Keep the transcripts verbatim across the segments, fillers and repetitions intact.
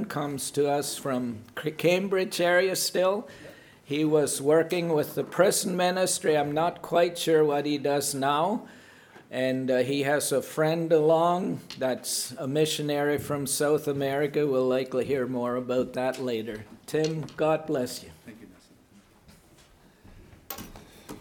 Cameron comes to us from Cambridge area still. He was working with the prison ministry. I'm not quite sure what he does now. And uh, he has a friend along that's a missionary from South America. We'll likely hear more about that later. Tim, God bless you. Thank you, Nelson.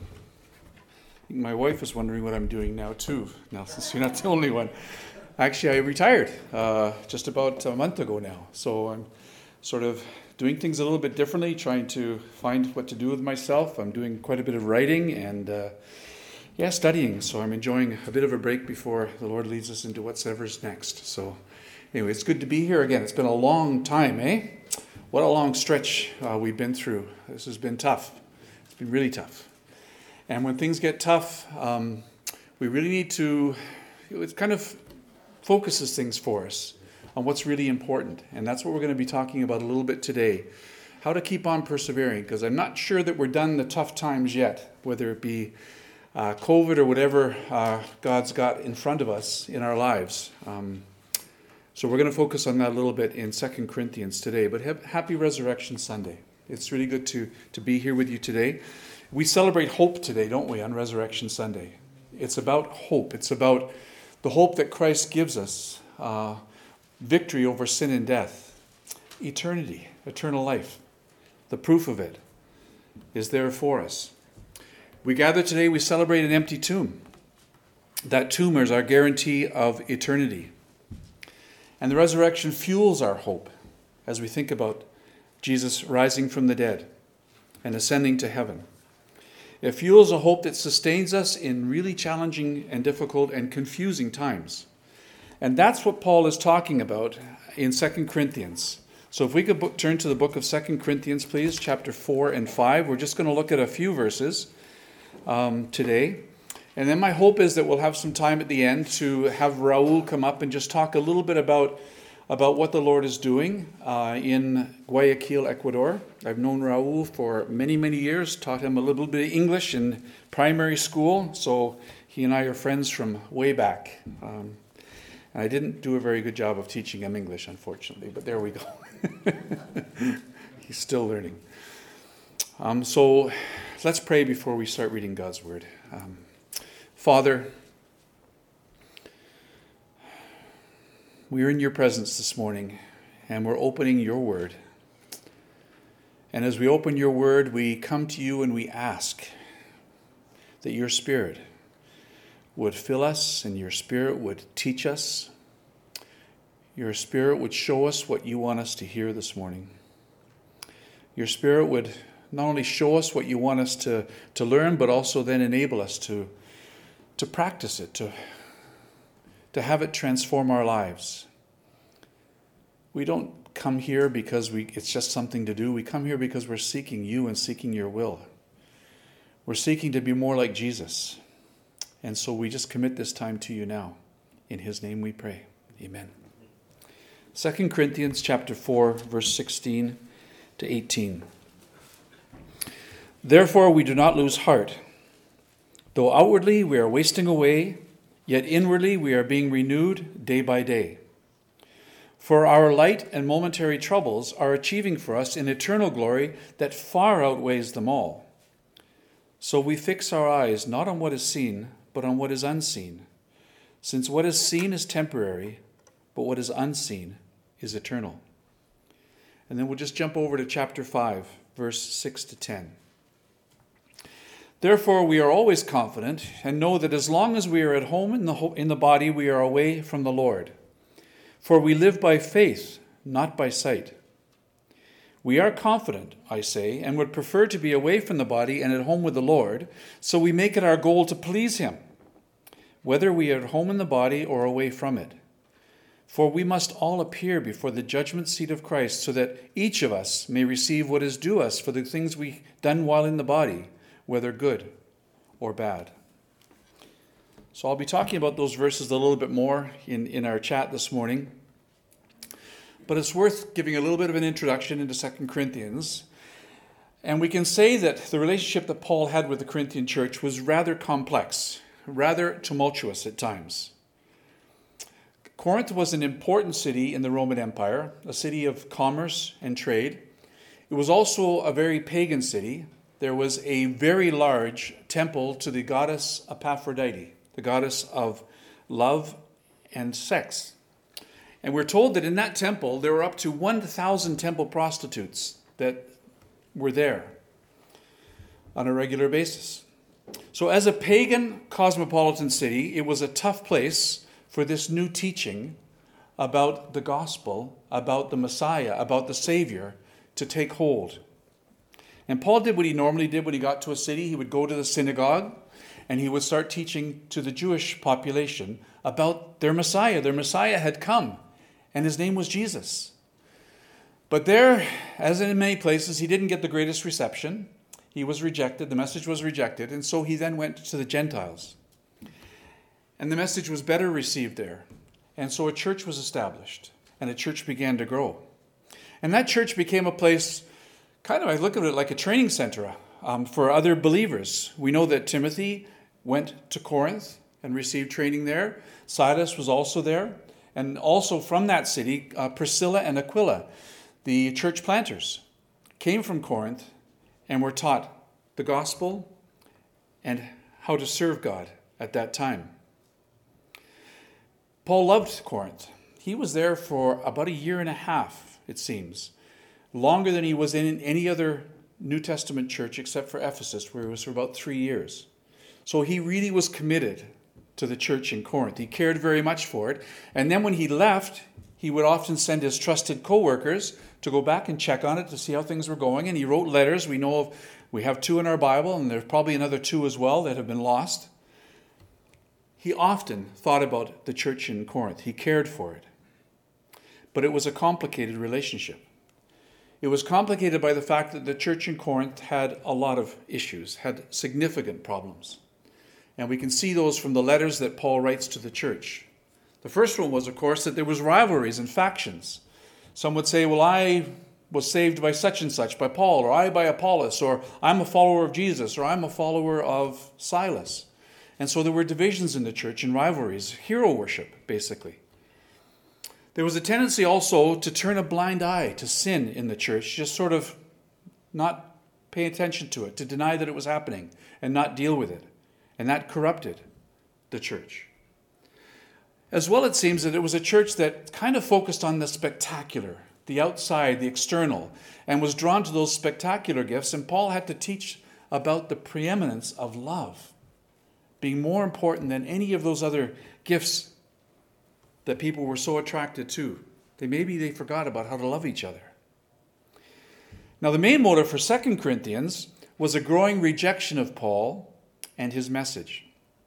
My wife is wondering what I'm doing now, too, Nelson, so you're not the only one. Actually, I retired uh, just about a month ago now, so I'm sort of doing things a little bit differently, trying to find what to do with myself. I'm doing quite a bit of writing and uh, yeah, studying, so I'm enjoying a bit of a break before the Lord leads us into whatever's next. So anyway, it's good to be here again. It's been a long time, eh? What a long stretch uh, we've been through. This has been tough. It's been really tough. And when things get tough, um, we really need to, it kind of focuses things for us on what's really important. And that's what we're going to be talking about a little bit today. How to keep on persevering, because I'm not sure that we're done the tough times yet, whether it be uh, COVID or whatever uh, God's got in front of us in our lives. Um, so we're going to focus on that a little bit in Second Corinthians today. But have, happy Resurrection Sunday. It's really good to, to be here with you today. We celebrate hope today, don't we, on Resurrection Sunday? It's about hope. It's about the hope that Christ gives us, uh, victory over sin and death, eternity, eternal life. The proof of it is there for us. We gather today, we celebrate an empty tomb. That tomb is our guarantee of eternity. And the resurrection fuels our hope as we think about Jesus rising from the dead and ascending to heaven. It fuels a hope that sustains us in really challenging and difficult and confusing times. And that's what Paul is talking about in Second Corinthians. So if we could book, turn to the book of Second Corinthians, please, chapter four and five. We're just going to look at a few verses um, today. And then my hope is that we'll have some time at the end to have Raul come up and just talk a little bit about about what the Lord is doing uh, in Guayaquil, Ecuador. I've known Raul for many, many years, taught him a little bit of English in primary school, so he and I are friends from way back. Um, and I didn't do a very good job of teaching him English, unfortunately, but there we go. He's still learning. Um, so let's pray before we start reading God's Word. Um, Father, we are in your presence this morning, and we're opening your word. And as we open your word, we come to you and we ask that your Spirit would fill us and your Spirit would teach us. Your Spirit would show us what you want us to hear this morning. Your Spirit would not only show us what you want us to, to learn, but also then enable us to, to practice it, to to have it transform our lives. We don't come here because we it's just something to do. We come here because we're seeking you and seeking your will. We're seeking to be more like Jesus. And so we just commit this time to you now. In his name we pray. Amen. Second Corinthians chapter four, verse sixteen to eighteen. Therefore we do not lose heart. Though outwardly we are wasting away, yet inwardly we are being renewed day by day. For our light and momentary troubles are achieving for us an eternal glory that far outweighs them all. So we fix our eyes not on what is seen, but on what is unseen. Since what is seen is temporary, but what is unseen is eternal. And then we'll just jump over to chapter five, verse six to ten. Therefore, we are always confident and know that as long as we are at home in the, ho- in the body, we are away from the Lord. For we live by faith, not by sight. We are confident, I say, and would prefer to be away from the body and at home with the Lord, so we make it our goal to please him, whether we are at home in the body or away from it. For we must all appear before the judgment seat of Christ, so that each of us may receive what is due us for the things we done while in the body, whether good or bad. So I'll be talking about those verses a little bit more in, in our chat this morning. But it's worth giving a little bit of an introduction into Second Corinthians. And we can say that the relationship that Paul had with the Corinthian church was rather complex, rather tumultuous at times. Corinth was an important city in the Roman Empire, a city of commerce and trade. It was also a very pagan city. There was a very large temple to the goddess Aphrodite, the goddess of love and sex. And we're told that in that temple, there were up to one thousand temple prostitutes that were there on a regular basis. So as a pagan cosmopolitan city, it was a tough place for this new teaching about the gospel, about the Messiah, about the Savior to take hold. And Paul did what he normally did when he got to a city. He would go to the synagogue and he would start teaching to the Jewish population about their Messiah. Their Messiah had come, and his name was Jesus. But there, as in many places, he didn't get the greatest reception. He was rejected. The message was rejected. And so he then went to the Gentiles. And the message was better received there. And so a church was established, and a church began to grow. And that church became a place, kind of, I look at it like a training center um, for other believers. We know that Timothy went to Corinth and received training there. Silas was also there. And also from that city, uh, Priscilla and Aquila, the church planters, came from Corinth and were taught the gospel and how to serve God at that time. Paul loved Corinth. He was there for about a year and a half, it seems, longer than he was in any other New Testament church except for Ephesus, where he was for about three years. So he really was committed to the church in Corinth. He cared very much for it. And then when he left, he would often send his trusted co-workers to go back and check on it to see how things were going. And he wrote letters. We know of, we have two in our Bible, and there's probably another two as well that have been lost. He often thought about the church in Corinth. He cared for it. But it was a complicated relationship. It was complicated by the fact that the church in Corinth had a lot of issues, had significant problems. And we can see those from the letters that Paul writes to the church. The first one was, of course, that there was rivalries and factions. Some would say, well, I was saved by such and such, by Paul, or I by Apollos, or I'm a follower of Jesus, or I'm a follower of Silas. And so there were divisions in the church and rivalries, hero worship, basically. There was a tendency also to turn a blind eye to sin in the church, just sort of not pay attention to it, to deny that it was happening and not deal with it. And that corrupted the church. As well, it seems that it was a church that kind of focused on the spectacular, the outside, the external, and was drawn to those spectacular gifts. And Paul had to teach about the preeminence of love being more important than any of those other gifts that people were so attracted to. They maybe they forgot about how to love each other. Now, the main motive for Second Corinthians was a growing rejection of Paul and his message.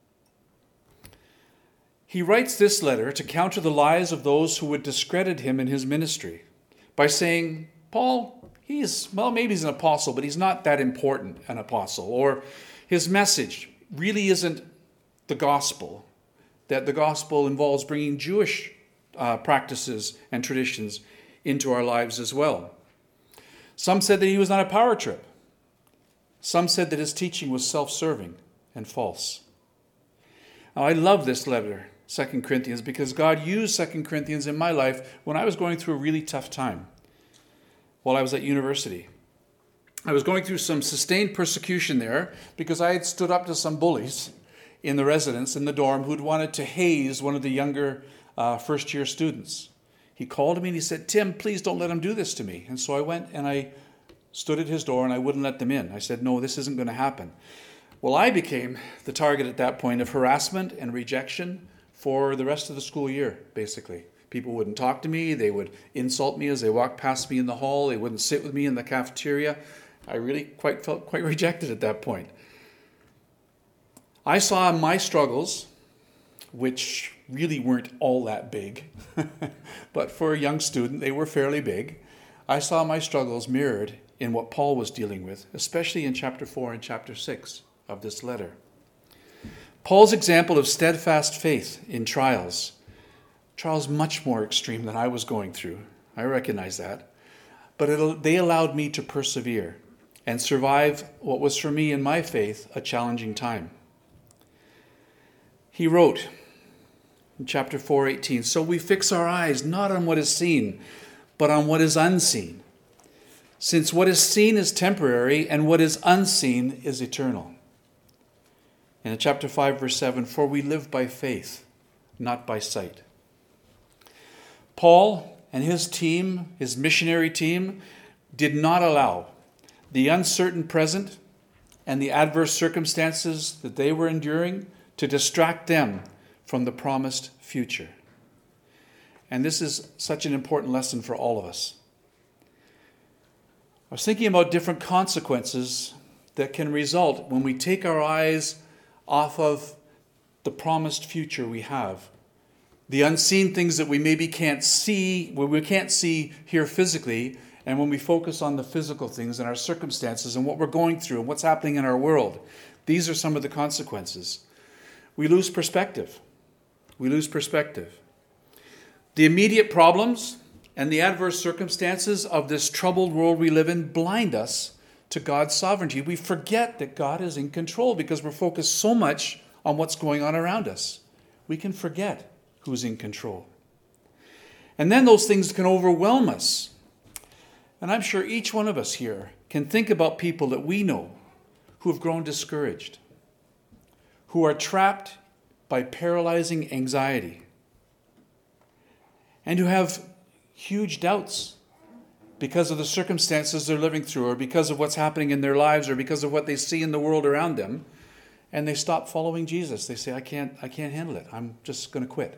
He writes this letter to counter the lies of those who would discredit him in his ministry by saying, Paul, he's, well, maybe he's an apostle, but he's not that important an apostle. Or his message really isn't the gospel, that the gospel involves bringing Jewish uh, practices and traditions into our lives as well. Some said that he was on a power trip. Some said that his teaching was self-serving and false. Now, I love this letter, Second Corinthians, because God used Second Corinthians in my life when I was going through a really tough time while I was at university. I was going through some sustained persecution there because I had stood up to some bullies in the residence, in the dorm, who'd wanted to haze one of the younger uh, first-year students. He called me and he said, Tim, please don't let him do this to me. And so I went and I stood at his door and I wouldn't let them in. I said, no, this isn't going to happen. Well, I became the target at that point of harassment and rejection for the rest of the school year, basically. People wouldn't talk to me. They would insult me as they walked past me in the hall. They wouldn't sit with me in the cafeteria. I really quite felt quite rejected at that point. I saw my struggles, which really weren't all that big, but for a young student, they were fairly big. I saw my struggles mirrored in what Paul was dealing with, especially in chapter four and chapter six of this letter. Paul's example of steadfast faith in trials, trials much more extreme than I was going through, I recognize that, but it, they allowed me to persevere and survive what was for me in my faith a challenging time. He wrote, In chapter four eighteen, so we fix our eyes not on what is seen, but on what is unseen. Since what is seen is temporary, and what is unseen is eternal. And in chapter five, verse seven, for we live by faith, not by sight. Paul and his team, his missionary team, did not allow the uncertain present and the adverse circumstances that they were enduring to distract them from the promised future. And this is such an important lesson for all of us. I was thinking about different consequences that can result when we take our eyes off of the promised future we have. The unseen things that we maybe can't see, well, we can't see here physically, and when we focus on the physical things and our circumstances and what we're going through and what's happening in our world, these are some of the consequences. We lose perspective. We lose perspective. The immediate problems and the adverse circumstances of this troubled world we live in blind us to God's sovereignty. We forget that God is in control because we're focused so much on what's going on around us. We can forget who's in control. And then those things can overwhelm us. And I'm sure each one of us here can think about people that we know who have grown discouraged, who are trapped by paralyzing anxiety, and who have huge doubts because of the circumstances they're living through, or because of what's happening in their lives, or because of what they see in the world around them, and they stop following Jesus. They say, I can't, I can't handle it. I'm just going to quit.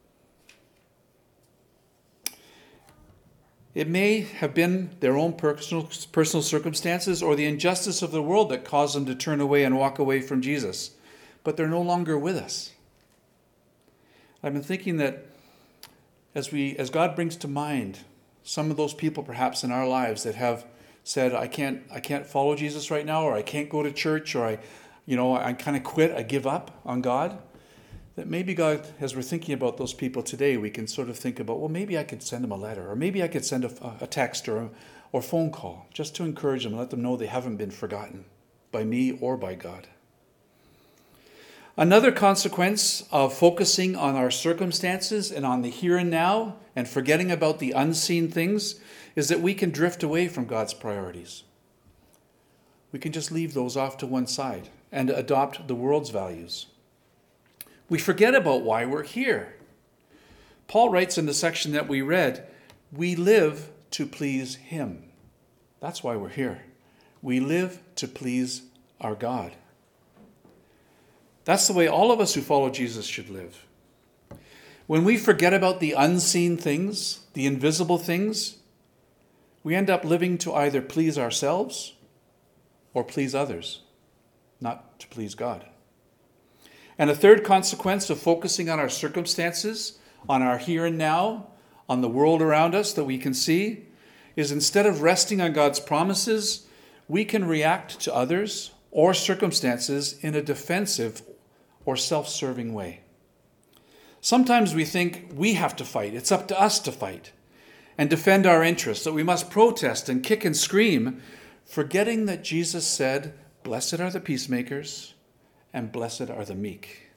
It may have been their own personal, personal circumstances or the injustice of the world that caused them to turn away and walk away from Jesus. But they're no longer with us. I've been thinking that as we, as God brings to mind some of those people perhaps in our lives that have said, I can't, I can't follow Jesus right now, or I can't go to church, or I, you know, I kind of quit, I give up on God, that maybe God, as we're thinking about those people today, we can sort of think about, well, maybe I could send them a letter, or maybe I could send a, a text or a or phone call, just to encourage them and let them know they haven't been forgotten by me or by God. Another consequence of focusing on our circumstances and on the here and now and forgetting about the unseen things is that we can drift away from God's priorities. We can just leave those off to one side and adopt the world's values. We forget about why we're here. Paul writes in the section that we read, we live to please Him. That's why we're here. We live to please our God. That's the way all of us who follow Jesus should live. When we forget about the unseen things, the invisible things, we end up living to either please ourselves or please others, not to please God. And a third consequence of focusing on our circumstances, on our here and now, on the world around us that we can see, is instead of resting on God's promises, we can react to others or circumstances in a defensive or self-serving way. Sometimes we think we have to fight. It's up to us to fight and defend our interests, that we must protest and kick and scream, forgetting that Jesus said, blessed are the peacemakers and blessed are the meek.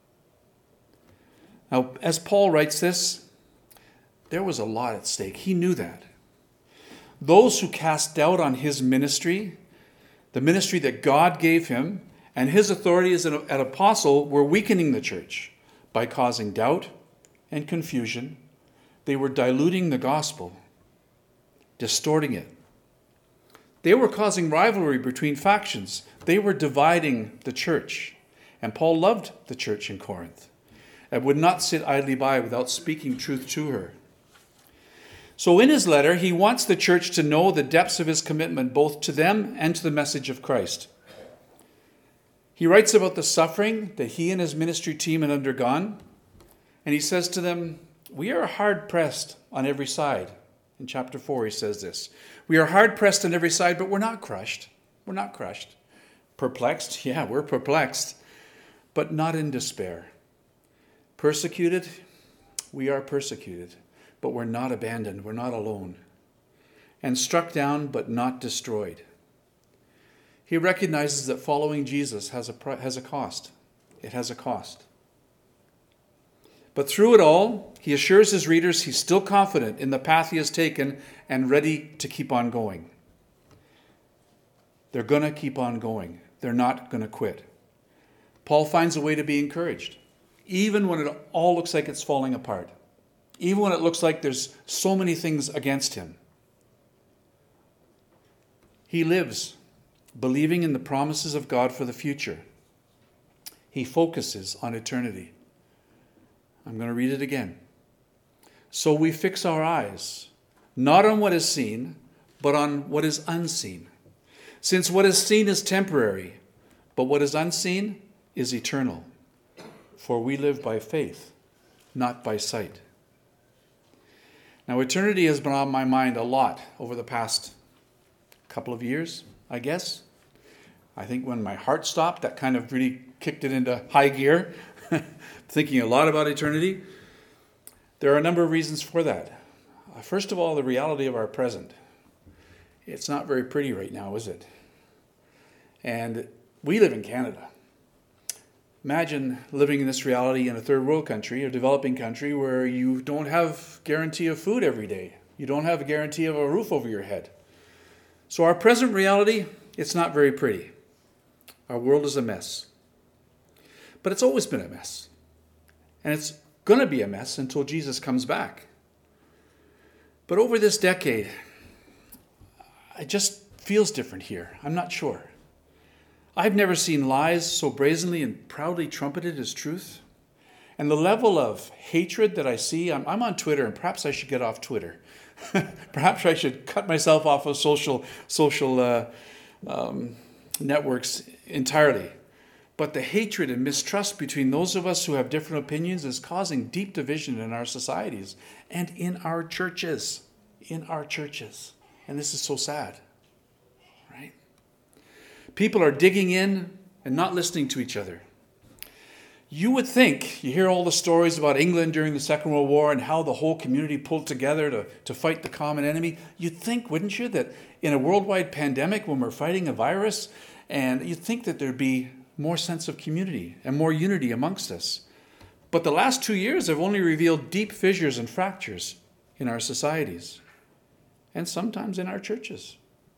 Now, as Paul writes this, there was a lot at stake. He knew that. Those who cast doubt on his ministry, the ministry that God gave him, and his authority as an, an apostle were weakening the church by causing doubt and confusion. They were diluting the gospel, distorting it. They were causing rivalry between factions. They were dividing the church. And Paul loved the church in Corinth and would not sit idly by without speaking truth to her. So in his letter, he wants the church to know the depths of his commitment both to them and to the message of Christ. He writes about the suffering that he and his ministry team had undergone, and he says to them, we are hard-pressed on every side. In chapter four, he says this. We are hard-pressed on every side, but we're not crushed. We're not crushed. Perplexed? Yeah, we're perplexed, but not in despair. Persecuted? We are persecuted, but we're not abandoned. We're not alone. And struck down, but not destroyed. He recognizes that following Jesus has a, has a cost. It has a cost. But through it all, he assures his readers he's still confident in the path he has taken and ready to keep on going. They're going to keep on going. They're not going to quit. Paul finds a way to be encouraged, even when it all looks like it's falling apart, even when it looks like there's so many things against him. He lives believing in the promises of God for the future. He focuses on eternity. I'm going to read it again. So we fix our eyes, not on what is seen, but on what is unseen. Since what is seen is temporary, but what is unseen is eternal. For we live by faith, not by sight. Now, eternity has been on my mind a lot over the past couple of years, I guess. I think when my heart stopped, that kind of really kicked it into high gear, thinking a lot about eternity. There are a number of reasons for that. First of all, the reality of our present. It's not very pretty right now, is it? And we live in Canada. Imagine living in this reality in a third world country, a developing country, where you don't have guarantee of food every day. You don't have a guarantee of a roof over your head. So our present reality, it's not very pretty. Our world is a mess. But it's always been a mess. And it's going to be a mess until Jesus comes back. But over this decade, it just feels different here. I'm not sure. I've never seen lies so brazenly and proudly trumpeted as truth. And the level of hatred that I see, I'm, I'm on Twitter, and perhaps I should get off Twitter. Perhaps I should cut myself off of social social uh, um, networks entirely. But the hatred and mistrust between those of us who have different opinions is causing deep division in our societies and in our churches. In our churches. And this is so sad. Right? People are digging in and not listening to each other. You would think, you hear all the stories about England during the Second World War and how the whole community pulled together to, to fight the common enemy. You'd think, wouldn't you, that in a worldwide pandemic when we're fighting a virus, and you'd think that there'd be more sense of community and more unity amongst us. But the last two years have only revealed deep fissures and fractures in our societies, and sometimes in our churches.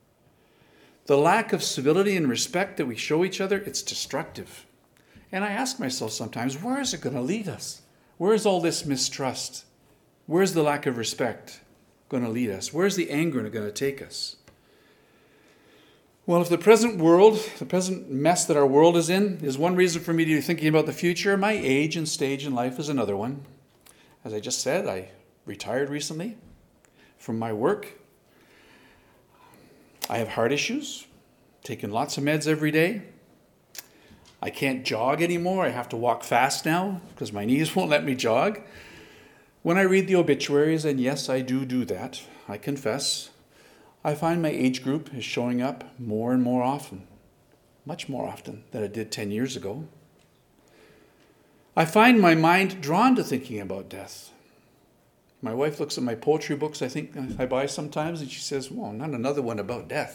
The lack of civility and respect that we show each other, it's destructive. And I ask myself sometimes, where is it going to lead us? Where is all this mistrust? Where's the lack of respect going to lead us? Where's the anger going to take us? Well, if the present world, the present mess that our world is in, is one reason for me to be thinking about the future, my age and stage in life is another one. As I just said, I retired recently from my work. I have heart issues, taking lots of meds every day. I can't jog anymore. I have to walk fast now because my knees won't let me jog. When I read the obituaries, and yes, I do do that, I confess, I find my age group is showing up more and more often, much more often than it did ten years ago. I find my mind drawn to thinking about death. My wife looks at my poetry books I think I buy sometimes, and she says, well, not another one about death.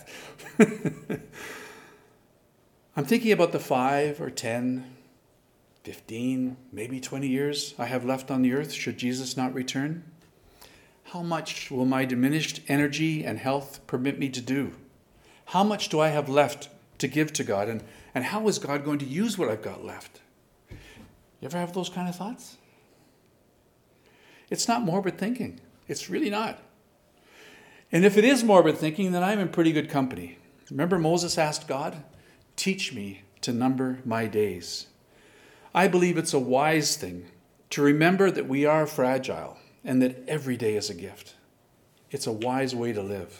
I'm thinking about the five or ten, fifteen, maybe twenty years I have left on the earth should Jesus not return. How much will my diminished energy and health permit me to do? How much do I have left to give to God? And, and how is God going to use what I've got left? You ever have those kind of thoughts? It's not morbid thinking. It's really not. And if it is morbid thinking, then I'm in pretty good company. Remember Moses asked God, teach me to number my days. I believe it's a wise thing to remember that we are fragile and that every day is a gift. It's a wise way to live.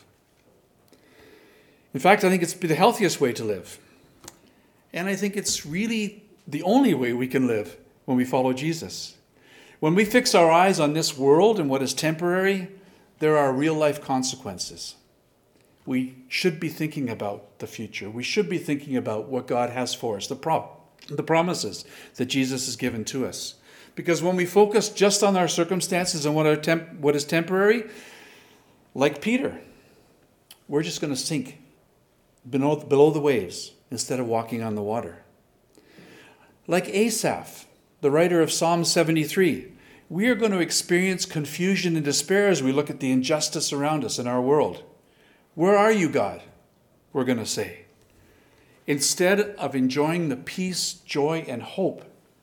In fact, I think it's the healthiest way to live. And I think it's really the only way we can live when we follow Jesus. When we fix our eyes on this world and what is temporary, there are real-life consequences. We should be thinking about the future. We should be thinking about what God has for us, the, pro- the promises that Jesus has given to us. Because when we focus just on our circumstances and what, are temp- what is temporary, like Peter, we're just going to sink below, below the waves instead of walking on the water. Like Asaph, the writer of Psalm seventy-three, we are going to experience confusion and despair as we look at the injustice around us in our world. Where are you, God? We're going to say. Instead of enjoying the peace, joy, and hope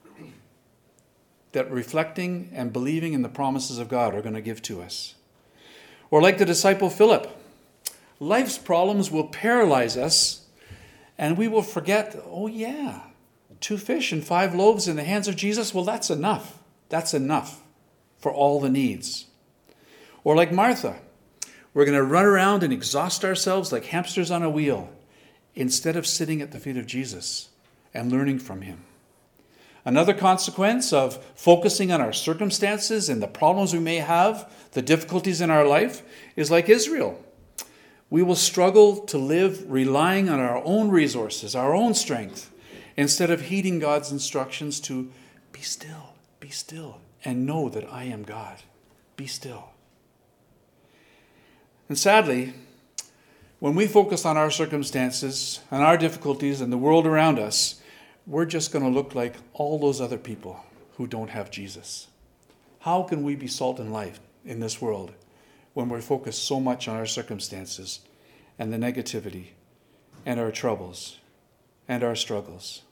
that reflecting and believing in the promises of God are going to give to us. Or like the disciple Philip, life's problems will paralyze us and we will forget, oh yeah, two fish and five loaves in the hands of Jesus, well, that's enough. That's enough for all the needs. Or like Martha, we're going to run around and exhaust ourselves like hamsters on a wheel instead of sitting at the feet of Jesus and learning from him. Another consequence of focusing on our circumstances and the problems we may have, the difficulties in our life, is like Israel. We will struggle to live relying on our own resources, our own strength, instead of heeding God's instructions to be still, be still, and know that I am God. Be still. And sadly, when we focus on our circumstances and our difficulties and the world around us, we're just going to look like all those other people who don't have Jesus. How can we be salt and light in this world when we're focused so much on our circumstances and the negativity and our troubles and our struggles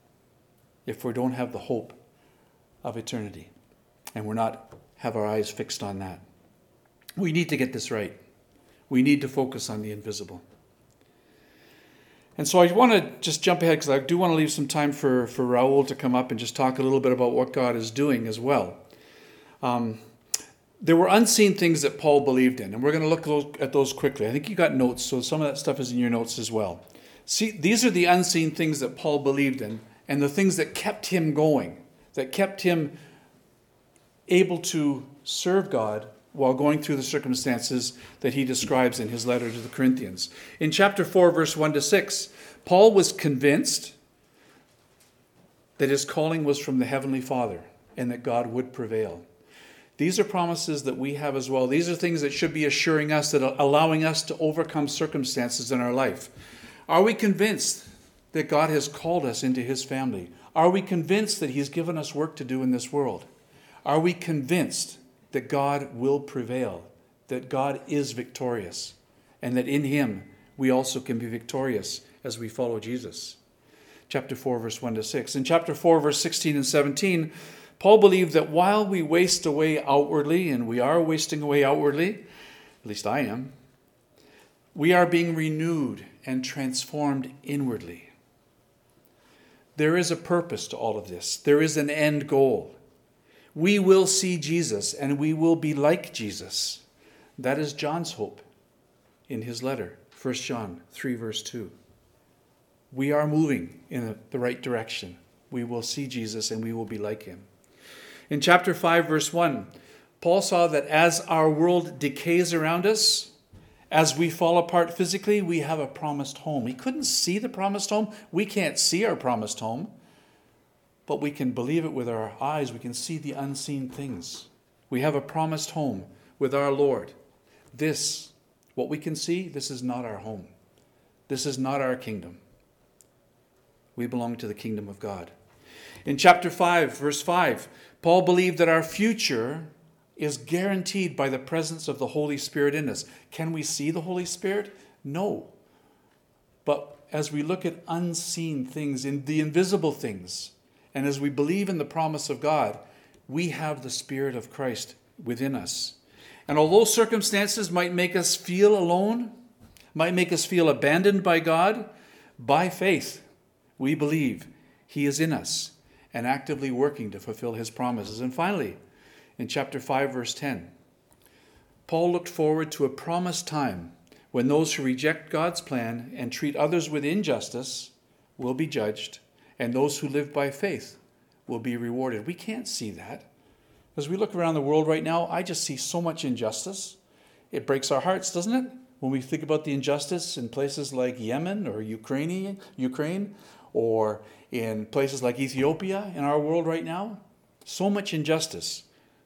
if we don't have the hope of eternity and we're not have our eyes fixed on that? We need to get this right. We need to focus on the invisible. And so I want to just jump ahead because I do want to leave some time for, for Raul to come up and just talk a little bit about what God is doing as well. Um, there were unseen things that Paul believed in, and we're going to look at those quickly. I think you got notes, so some of that stuff is in your notes as well. See, these are the unseen things that Paul believed in and the things that kept him going, that kept him able to serve God while going through the circumstances that he describes in his letter to the Corinthians. In chapter four, verse one to six, Paul was convinced that his calling was from the Heavenly Father and that God would prevail. These are promises that we have as well. These are things that should be assuring us, that are allowing us to overcome circumstances in our life. Are we convinced that God has called us into his family? Are we convinced that he's given us work to do in this world? Are we convinced that God will prevail, that God is victorious, and that in him we also can be victorious as we follow Jesus? Chapter four, verse one to six. In chapter four, verse sixteen and seventeen, Paul believed that while we waste away outwardly, and we are wasting away outwardly, at least I am, we are being renewed and transformed inwardly. There is a purpose to all of this. There is an end goal. We will see Jesus and we will be like Jesus. That is John's hope in his letter, First John three, verse two. We are moving in the right direction. We will see Jesus and we will be like him. In chapter five, verse one, Paul saw that as our world decays around us, as we fall apart physically, we have a promised home. He couldn't see the promised home. We can't see our promised home. But we can believe it with our eyes. We can see the unseen things. We have a promised home with our Lord. This, what we can see, this is not our home. This is not our kingdom. We belong to the kingdom of God. In chapter five, verse five, Paul believed that our future is guaranteed by the presence of the Holy Spirit in us. Can we see the Holy Spirit? No. But as we look at unseen things, in the invisible things, and as we believe in the promise of God, we have the Spirit of Christ within us. And although circumstances might make us feel alone, might make us feel abandoned by God, by faith, we believe he is in us and actively working to fulfill his promises. And finally, in chapter five, verse ten, Paul looked forward to a promised time when those who reject God's plan and treat others with injustice will be judged, and those who live by faith will be rewarded. We can't see that. As we look around the world right now, I just see so much injustice. It breaks our hearts, doesn't it? When we think about the injustice in places like Yemen or Ukraine, Ukraine, or in places like Ethiopia in our world right now. So much injustice.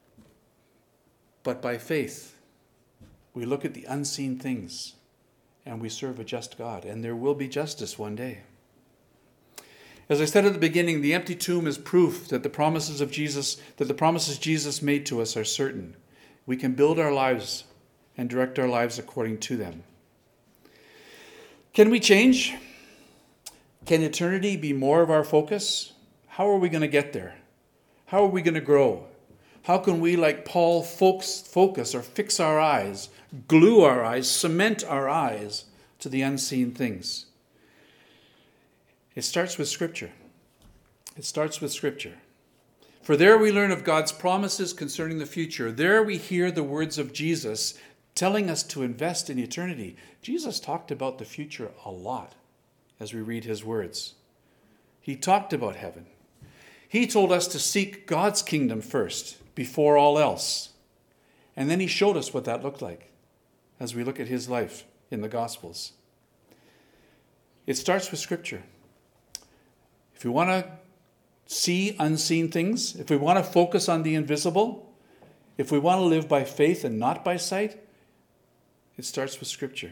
But by faith, we look at the unseen things and we serve a just God. And there will be justice one day. As I said at the beginning, the empty tomb is proof that the promises of Jesus, that the promises Jesus made to us are certain. We can build our lives and direct our lives according to them. Can we change? Can eternity be more of our focus? How are we going to get there? How are we going to grow? How can we, like Paul, focus, focus or fix our eyes, glue our eyes, cement our eyes to the unseen things? It starts with Scripture. It starts with Scripture. For there we learn of God's promises concerning the future. There we hear the words of Jesus telling us to invest in eternity. Jesus talked about the future a lot as we read his words. He talked about heaven. He told us to seek God's kingdom first, before all else. And then he showed us what that looked like as we look at his life in the Gospels. It starts with Scripture. If we want to see unseen things, if we want to focus on the invisible, if we want to live by faith and not by sight, it starts with Scripture.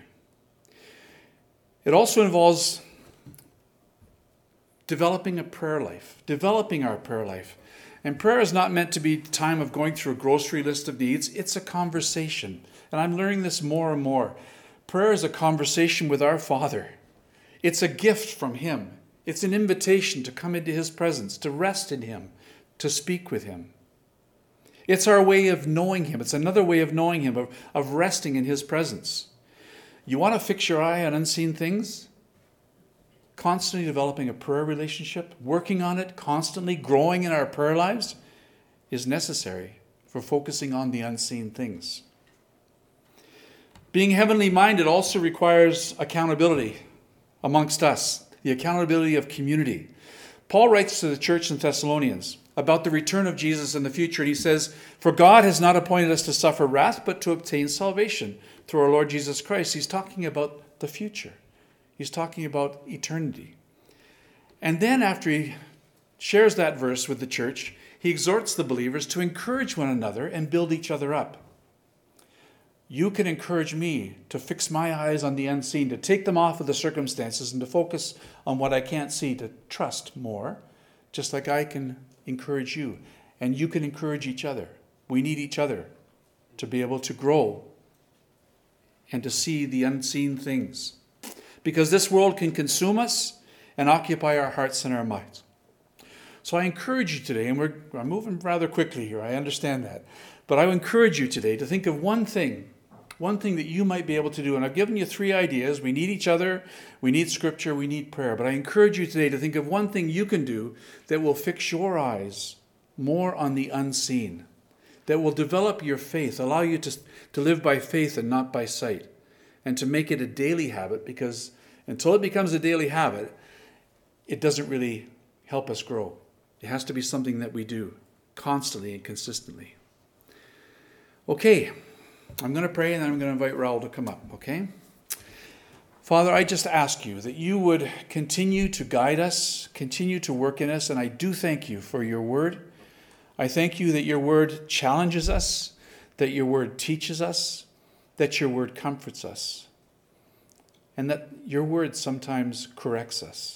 It also involves developing a prayer life, developing our prayer life. And prayer is not meant to be time of going through a grocery list of needs. It's a conversation. And I'm learning this more and more. Prayer is a conversation with our Father. It's a gift from him. It's an invitation to come into his presence, to rest in him, to speak with him. It's our way of knowing him. It's another way of knowing him, of, of resting in his presence. You want to fix your eye on unseen things? Constantly developing a prayer relationship, working on it, constantly growing in our prayer lives is necessary for focusing on the unseen things. Being heavenly minded also requires accountability amongst us, the accountability of community. Paul writes to the church in Thessalonians about the return of Jesus in the future, and he says, "For God has not appointed us to suffer wrath, but to obtain salvation through our Lord Jesus Christ." He's talking about the future. He's talking about eternity. And then after he shares that verse with the church, he exhorts the believers to encourage one another and build each other up. You can encourage me to fix my eyes on the unseen, to take them off of the circumstances and to focus on what I can't see, to trust more, just like I can encourage you. And you can encourage each other. We need each other to be able to grow and to see the unseen things. Because this world can consume us and occupy our hearts and our minds. So I encourage you today, and we're, we're moving rather quickly here, I understand that. But I encourage you today to think of one thing, one thing that you might be able to do. And I've given you three ideas. We need each other, we need Scripture, we need prayer. But I encourage you today to think of one thing you can do that will fix your eyes more on the unseen, that will develop your faith, allow you to, to live by faith and not by sight, and to make it a daily habit, because until it becomes a daily habit, it doesn't really help us grow. It has to be something that we do constantly and consistently. Okay, I'm going to pray and then I'm going to invite Raul to come up, okay? Father, I just ask you that you would continue to guide us, continue to work in us, and I do thank you for your word. I thank you that your word challenges us, that your word teaches us, that your word comforts us, and that your word sometimes corrects us.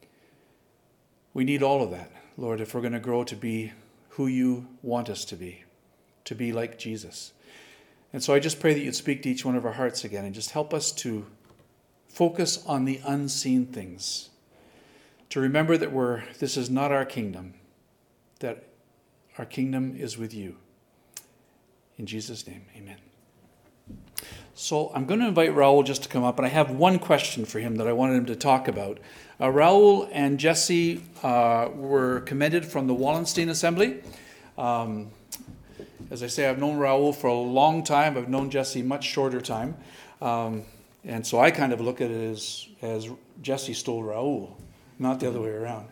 We need all of that, Lord, if we're going to grow to be who you want us to be, to be like Jesus. And so I just pray that you'd speak to each one of our hearts again and just help us to focus on the unseen things, to remember that we're, this is not our kingdom, that our kingdom is with you. In Jesus' name, amen. So I'm going to invite Raul just to come up, and I have one question for him that I wanted him to talk about. Uh, Raul and Jesse uh, were commended from the Wallenstein Assembly. Um, as I say, I've known Raul for a long time. I've known Jesse much shorter time. Um, and so I kind of look at it as, as Jesse stole Raul, not the other way around.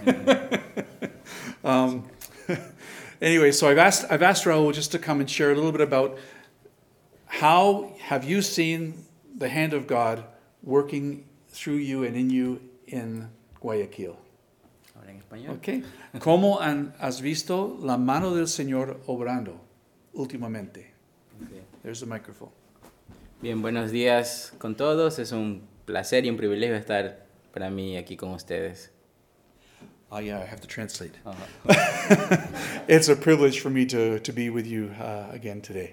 um, anyway, so I've asked, I've asked Raul just to come and share a little bit about how have you seen the hand of God working through you and in you in Guayaquil? Ahora en español. Okay. ¿Cómo han, has visto la mano del Señor obrando últimamente? Okay. There's the microphone. Bien, buenos días con todos. Es un placer y un privilegio estar para mí aquí con ustedes. Oh, yeah, I have to translate. Ajá. It's a privilege for me to, to be with you uh, again today.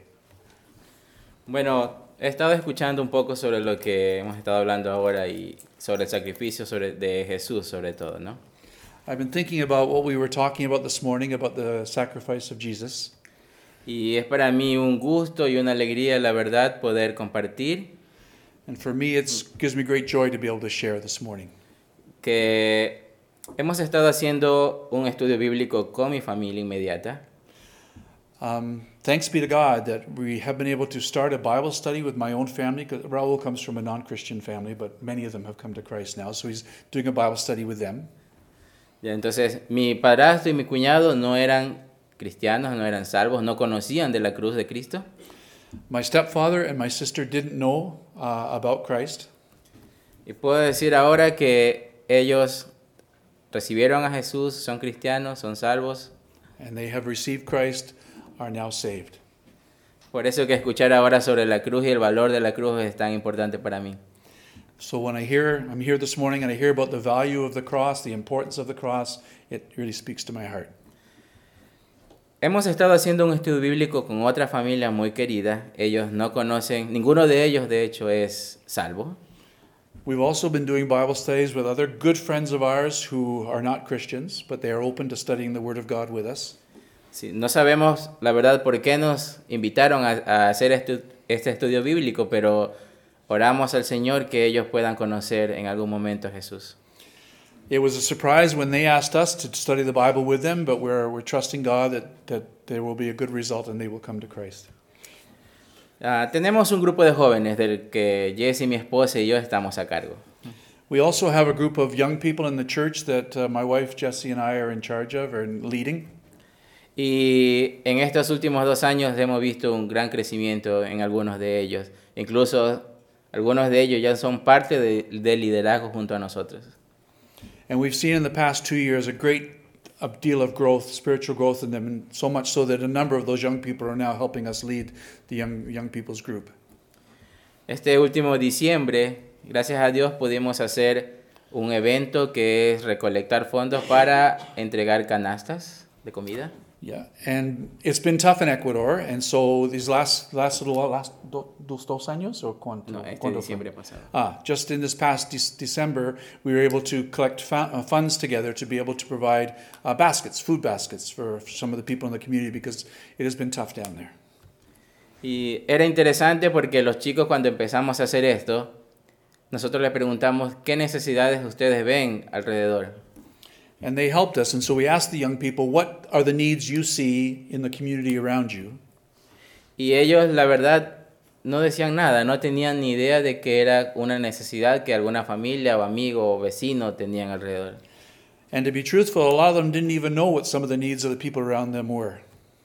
Bueno, he estado escuchando un poco sobre lo que hemos estado hablando ahora y sobre el sacrificio sobre, de Jesús sobre todo, ¿no? I've been thinking about what we were talking about this morning, about the sacrifice of Jesus. Y es para mí un gusto y una alegría, la verdad, poder compartir And for me, it gives me great joy to be able to share this morning. que hemos estado haciendo un estudio bíblico con mi familia inmediata. Um, thanks be to God that we have been able to start a Bible study with my own family. 'Cause Raul comes from a non-Christian family, but many of them have come to Christ now. So he's doing a Bible study with them. Ya, entonces, mi padrastro y mi cuñado no eran cristianos, no eran salvos, no conocían de la cruz de Cristo. My stepfather and my sister didn't know uh, about Christ. Y puedo decir ahora que ellos recibieron a Jesús, son cristianos, son salvos. And they have received Christ, are now saved. Por eso que escuchar ahora sobre la cruz y el valor de la cruz es tan importante para mí. So when I hear, I'm here this morning and I hear about the value of the cross, the importance of the cross, it really speaks to my heart. Hemos estado haciendo un estudio bíblico con otra familia muy querida. Ellos no conocen, ninguno de ellos de hecho es salvo. We've also been doing Bible studies with other good friends of ours who are not Christians, but they are open to studying the Word of God with us. Sí, no sabemos la verdad por qué nos invitaron a, a hacer estu- este estudio bíblico, pero oramos al Señor que ellos puedan conocer en algún momento a Jesús. It was a surprise when they asked us to study the Bible with them, but we're, we're trusting God that, that there will be a good result and they will come to Christ. Ah, tenemos un grupo de jóvenes del que Jesse, mi esposa y yo estamos a cargo. We also have a group of young people in the church that uh, my wife Jessie and I are in charge of, or leading. Y en estos últimos dos años hemos visto un gran crecimiento en algunos de ellos. Incluso algunos de ellos ya son parte de- del liderazgo junto a nosotros. And we've seen in the past two years a great a deal of growth, spiritual growth in them, and so much so that a number of those young people are now helping us lead the young young people's group. Este último diciembre, gracias a Dios, pudimos hacer un evento que es recolectar fondos para entregar canastas de comida. Yeah, and it's been tough in Ecuador, and so these last last little last do, dos dos años or cuánto? No, este cuándo fue? diciembre pasado. Ah, just in this past de- December, we were able to collect fa- uh, funds together to be able to provide uh, baskets, food baskets for some of the people in the community because it has been tough down there. Y era interesante porque los chicos cuando empezamos a hacer esto, nosotros les preguntamos qué necesidades ustedes ven alrededor. And they helped us, and so we asked the young people, what are the needs you see in the community around you? Y ellos, la verdad, no decían nada, no tenían ni idea de que era una necesidad que alguna familia o amigo o vecino tenían alrededor. And to be truthful, a lot of them didn't even know what some of the needs of the people around them were.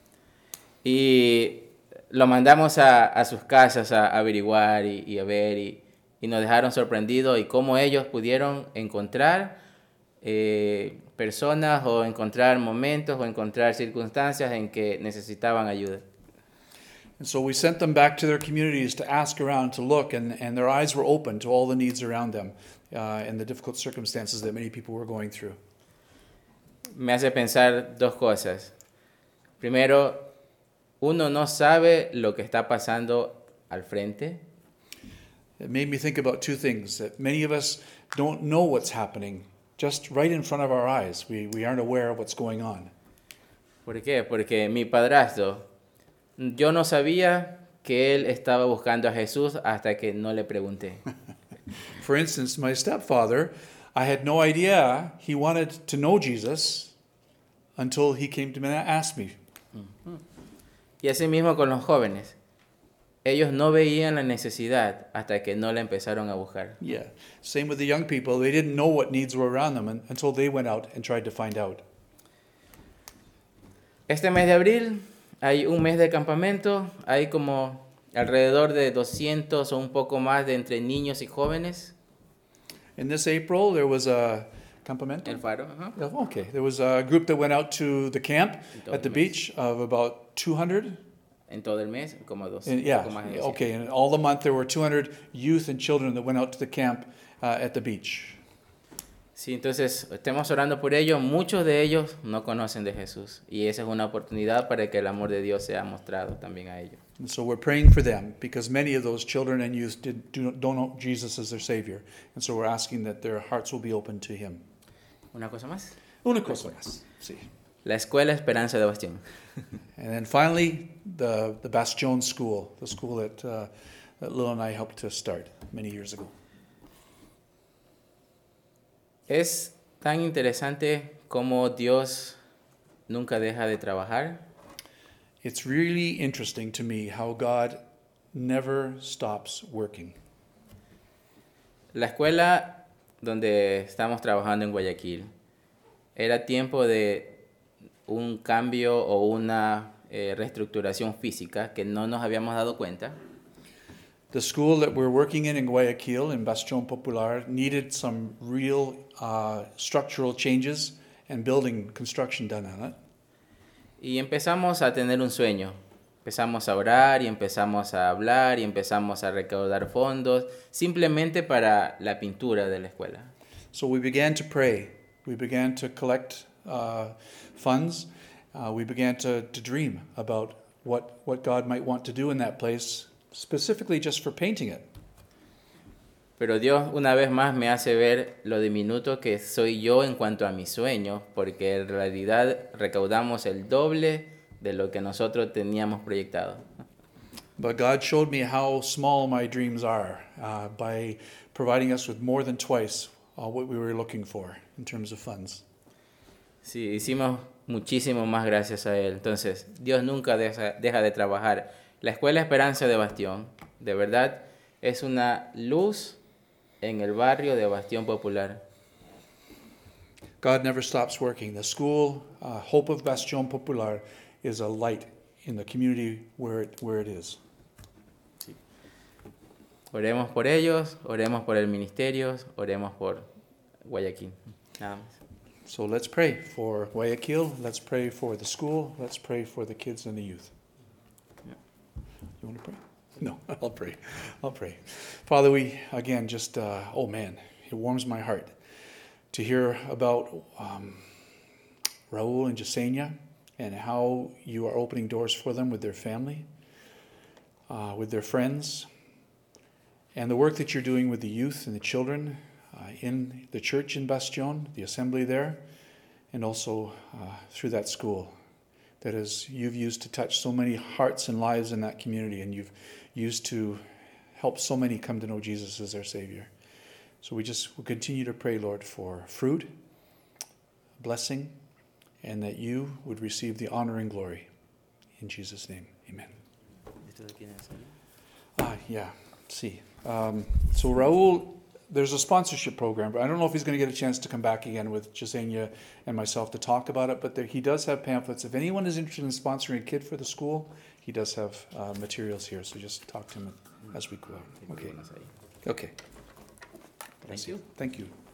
Y lo mandamos a, a sus casas a averiguar y, y a ver y, y nos dejaron sorprendidos y cómo ellos pudieron encontrar eh, personas o encontrar momentos o encontrar circunstancias en que necesitaban ayuda. And so we sent them back to their communities to ask around, to look, and, and their eyes were open to all the needs around them uh, and the difficult circumstances that many people were going through. Me hace pensar dos cosas. Primero, uno no sabe lo que está pasando al frente. It made me think about two things, that many of us don't know what's happening just right in front of our eyes. We, we aren't aware of what's going on. ¿Por qué? Porque mi padrastro, yo no sabía que él estaba buscando a Jesús hasta que no le pregunté. For instance, my stepfather, I had no idea he wanted to know Jesus until he came to me and asked me. Y así mismo con los jóvenes. Ellos no veían la necesidad hasta que no la empezaron a buscar. Yeah, same with the young people. They didn't know what needs were around them un- until they went out and tried to find out. Este mes de abril hay un mes de campamento. Hay como alrededor de doscientos o un poco más de entre niños y jóvenes. In this April, there was a campamento. El Faro. Ajá. Yeah, okay, there was a group that went out to the camp Todo at the el mes. beach of about two hundred. En todo el mes, como dos. And un yeah, poco más de okay, and all the month there were two hundred youth and children that went out to the camp uh, at the beach. Sí, entonces estemos orando por ellos. Muchos de ellos no conocen de Jesús y esa es una oportunidad para que el amor de Dios sea mostrado también a ellos. And so we're praying for them because many of those children and youth did, do, don't know Jesus as their Savior. And so we're asking that their hearts will be open to Him. ¿Una cosa más? Una cosa más. Sí. La Escuela Esperanza de Bastión. And then finally, the, the Bastion School, the school that, uh, that Lil and I helped to start many years ago. Es tan interesante cómo Dios nunca deja de trabajar. It's really interesting to me how God never stops working. La escuela donde estamos trabajando en Guayaquil era tiempo de un cambio o una eh, reestructuración física que no nos habíamos dado cuenta. The school that we're working in in Guayaquil, in Bastion Popular, needed some real uh, structural changes and building construction done on it. Y empezamos a tener un sueño. Empezamos a orar y empezamos a hablar y empezamos a recaudar fondos simplemente para la pintura de la escuela. So we began to pray. We began to collect uh, funds. Uh, we began to, to dream about what, what God might want to do in that place, specifically just for painting it. Pero Dios una vez más me hace ver lo diminuto que soy yo en cuanto a mis sueños, porque en realidad recaudamos el doble de lo que nosotros teníamos proyectado. But God showed me how small my dreams are uh, by providing us with more than twice uh, what we were looking for in terms of funds. Sí, hicimos muchísimo más gracias a Él. Entonces, Dios nunca deja, deja de trabajar. La Escuela Esperanza de Bastión, de verdad, es una luz en el barrio de Bastión Popular. God never stops working. The school, uh, Hope of Bastion Popular, is a light in the community where it, where it is. Oremos por ellos, oremos por el ministerio, oremos por Guayaquil. Nada más. So let's pray for Guayaquil. Let's pray for the school. Let's pray for the kids and the youth. You want to pray? No, I'll pray. I'll pray. Father, we, again, just, uh, oh man, it warms my heart to hear about um, Raul and Jasenia and how you are opening doors for them with their family, uh, with their friends, and the work that you're doing with the youth and the children uh, in the church in Bastion, the assembly there, and also uh, through that school that is you've used to touch so many hearts and lives in that community, and you've used to help so many come to know Jesus as their Savior. So we just will continue to pray, Lord, for fruit, blessing, and that you would receive the honor and glory. In Jesus' name, amen. Ah, yeah, see. Um, so Raul, there's a sponsorship program, but I don't know if he's going to get a chance to come back again with Jasenia and myself to talk about it, but there, he does have pamphlets. If anyone is interested in sponsoring a kid for the school, he does have uh, materials here, so just talk to him as we go. Okay. Okay. Thank you. Thank you.